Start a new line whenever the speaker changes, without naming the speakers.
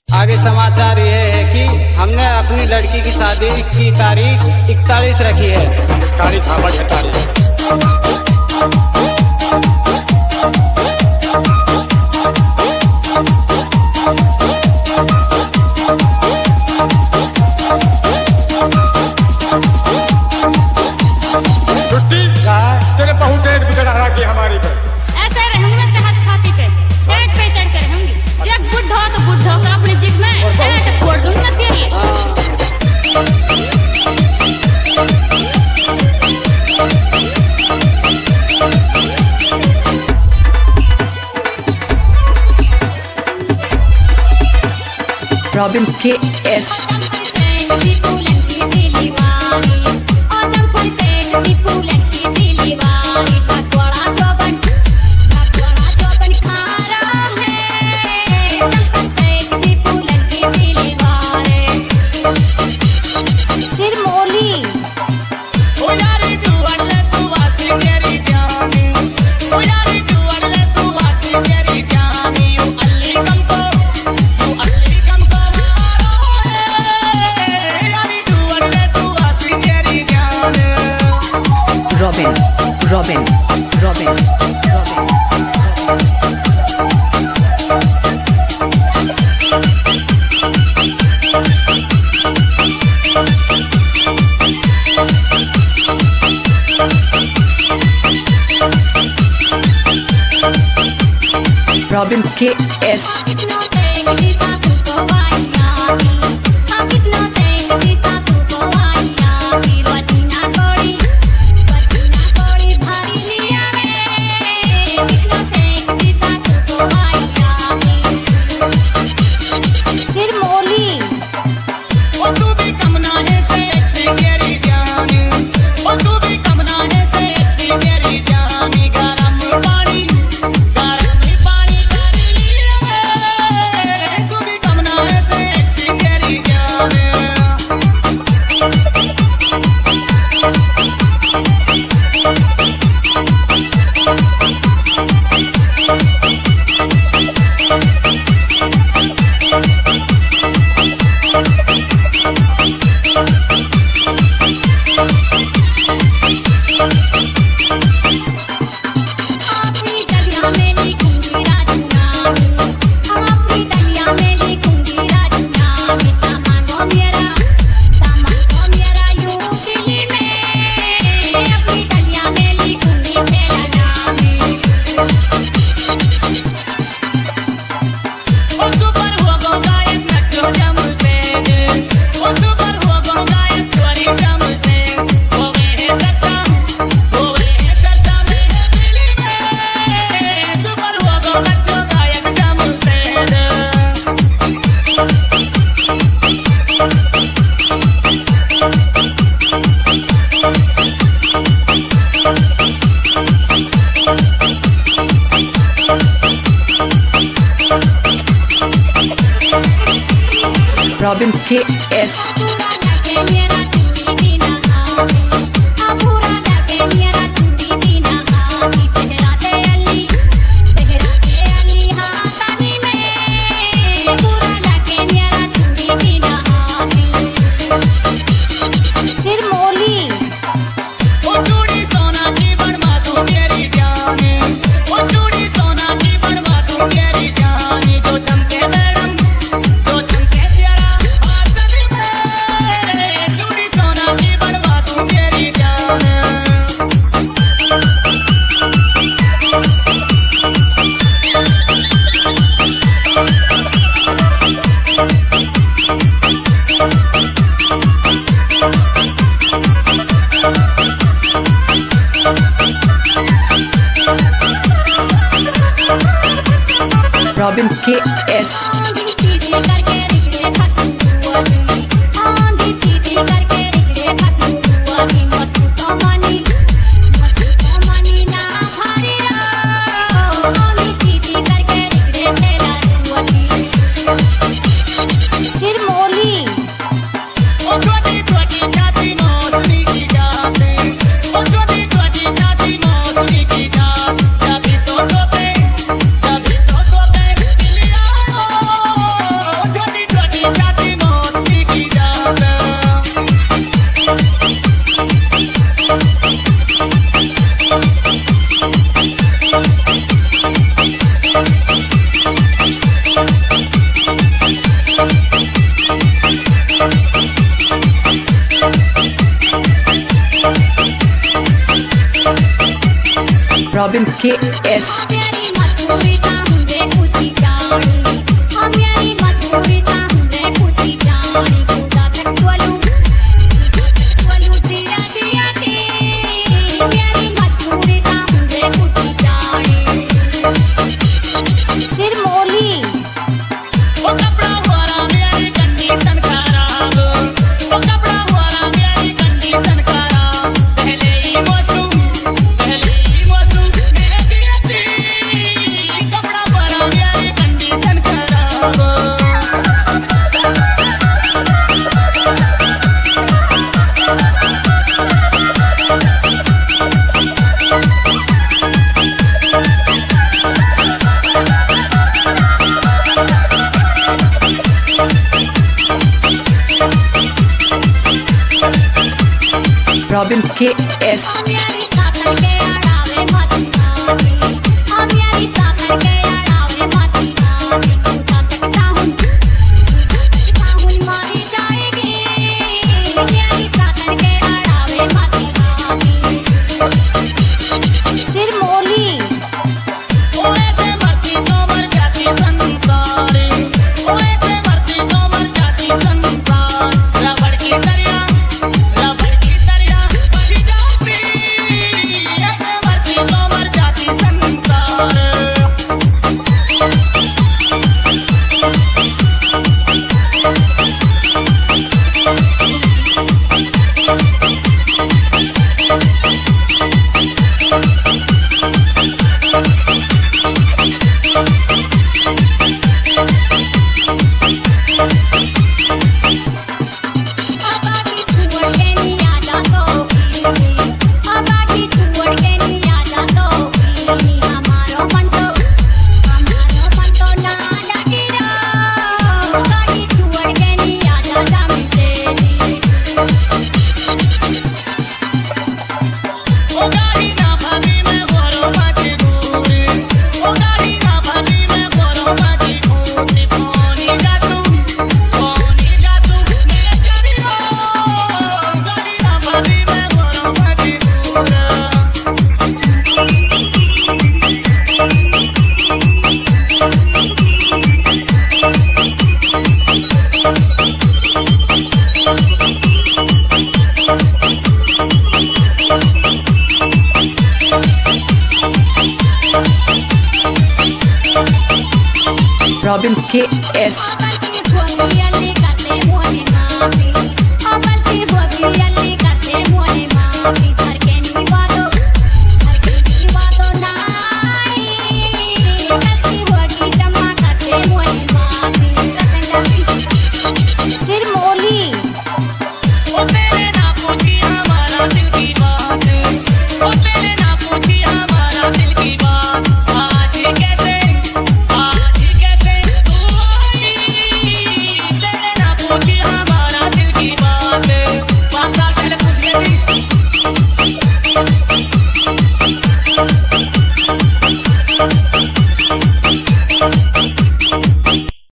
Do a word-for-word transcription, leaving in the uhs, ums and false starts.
आगे समाचार ये है कि हमने अपनी लड़की की शादी की तारीख इकतालीस रखी है।
इकतालीस हाँ बड़ी तारीख। छुट्टी तेरे बहुत डेट भी चढ़ा के हमारी पे
ऐसे रहूंगा तहत छाती पे डेट पे चढ़ कर रहूंगी। एक बुढ़ा तो बुढ़ा का अपने जिग में ऐसे फोड़ दूंगा तेरी।
Robin K S Robin, Robin, Robin, Robin. Robin K S Robin K S Robin K S
छोटी
Robin K S.
प्यारी मधुरी साहुरे कुची जानी हम प्यारी मधुरी साहुरे कुची जानी खुदा तक बोलू बोलू दिया दिया के प्यारी मधुरी साहुरे कुची जानी सिर मोली
ओ कपड़ा वाला मेरी कंडीशन खराब ओ कपड़ा वाला मेरी कंडीशन खराब पहले ही मौसम पहले ही मौसम मेरी अति कपड़ा वाला मेरी कंडीशन खराब
Robin K S.
प्यारी साकर के अड़ावे मती आवी हम प्यारी साकर के अड़ावे मती आवी खुदा तक चाहूं चाहूं मारी जाएगी प्यारी साकर के अड़ावे मती आवी सिर मोली
ओ ऐसे मरती तो मर जाती संसारी ओ ऐसे मरती तो मर जाती संसार रबड़ की दरिया रबड़ की दरिया बही जाती ऐसे मरती तो मर जाती संसार
अबाटी छुड़ के निया जा तो पीनी अबाटी छुड़ के निया जा तो पीनी हमारो मन तो हमारो मन तो ना डगिरा अबाटी छुड़ के निया जा जा मिटेली
ओ गाड़ी ना भागी मैं गोरो बाजी भूरी ओ गाड़ी ना भागी मैं गोरो बाजी भूरी कोनी जातू कोनी जातू मेरे चरियो गाड़ी ना भागी मैं गोरो बाजी भूरी
Robin K S.
अबलती भोगी अली करते मोने माफी अबलती भोगी अली करते मोने माफी घर के निवादो घर के निवादो नाई अबलती भोगी जमा करते मोने